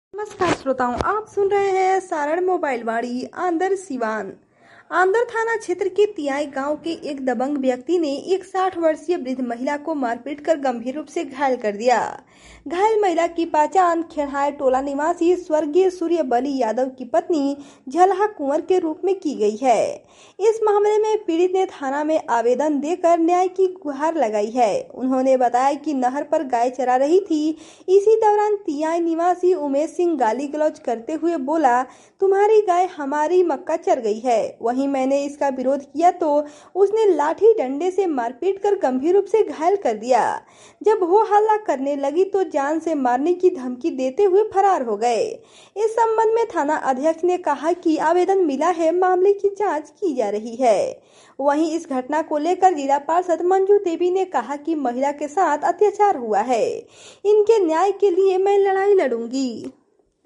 नमस्कार श्रोताओं, आप सुन रहे हैं सारण मोबाइल वाणी आंदर सिवान। आंदर थाना क्षेत्र के तियाई गांव के एक दबंग व्यक्ति ने एक 60 वर्षीय वृद्ध महिला को मारपीट कर गंभीर रूप से घायल कर दिया। घायल महिला की पहचान खेड़ाए टोला निवासी स्वर्गीय सूर्य बली यादव की पत्नी झलहा कुंवर के रूप में की गई है। इस मामले में पीड़ित ने थाना में आवेदन देकर न्याय की गुहार लगाई है। उन्होंने बताया कि नहर पर गाय चरा रही थी। इसी दौरान तियाई निवासी उमेश सिंह गाली गलौज करते हुए बोला, तुम्हारी गाय हमारी मक्का चर गई है। वहीं मैंने इसका विरोध किया तो उसने लाठी डंडे से मारपीट कर गंभीर रूप से घायल कर दिया। जब हो हल्ला करने लगी तो जान से मारने की धमकी देते हुए फरार हो गए। इस संबंध में थाना अध्यक्ष ने कहा कि आवेदन मिला है, मामले की जांच की जा रही है। वहीं इस घटना को लेकर जिला पार्षद मंजू देवी ने कहा कि महिला के साथ अत्याचार हुआ है, इनके न्याय के लिए मैं लड़ाई लड़ूंगी।